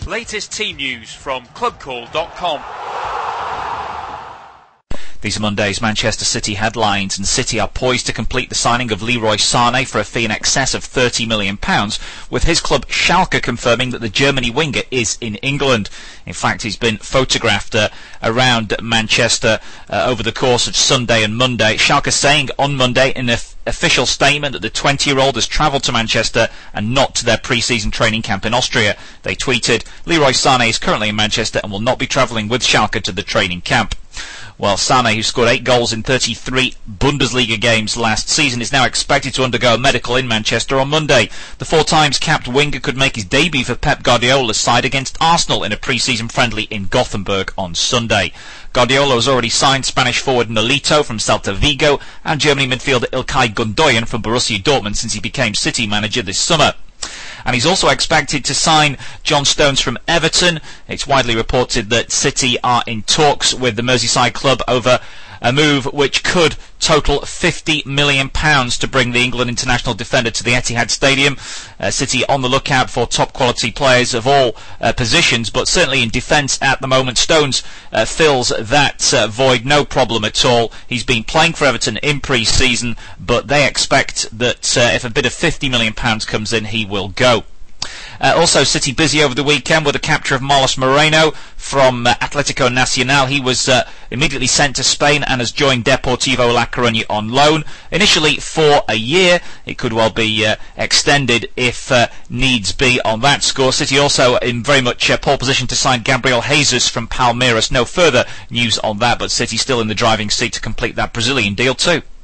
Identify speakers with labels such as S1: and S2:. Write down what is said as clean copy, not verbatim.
S1: Latest team news from clubcall.com.
S2: These are Monday's Manchester City headlines, and City are poised to complete the signing of Leroy Sané for a fee in excess of £30 million, with his club Schalke confirming that the Germany winger is in England. In fact, he's been photographed around Manchester over the course of Sunday and Monday. Schalke saying on Monday in an official statement that the 20-year-old has travelled to Manchester and not to their pre-season training camp in Austria. They tweeted, "Leroy Sané is currently in Manchester and will not be travelling with Schalke to the training camp." Well, Sané, who scored 8 goals in 33 Bundesliga games last season, is now expected to undergo a medical in Manchester on Monday. The 4 times capped winger could make his debut for Pep Guardiola's side against Arsenal in a pre-season friendly in Gothenburg on Sunday. Guardiola has already signed Spanish forward Nolito from Celta Vigo and Germany midfielder Ilkay Gundogan from Borussia Dortmund since he became City manager this summer. And he's also expected to sign John Stones from Everton. It's widely reported that City are in talks with the Merseyside club over a move which could total £50 million to bring the England international defender to the Etihad Stadium. City on the lookout for top quality players of all positions, but certainly in defence at the moment. Stones fills that void no problem at all. He's been playing for Everton in pre-season, but they expect that if a bid of £50 million comes in, he will go. Also, City busy over the weekend with the capture of Marlos Moreno from Atlético Nacional. He was immediately sent to Spain and has joined Deportivo La Coruña on loan, initially for a year. It could well be extended if needs be on that score. City also in very much pole position to sign Gabriel Jesus from Palmeiras. No further news on that, but City still in the driving seat to complete that Brazilian deal too.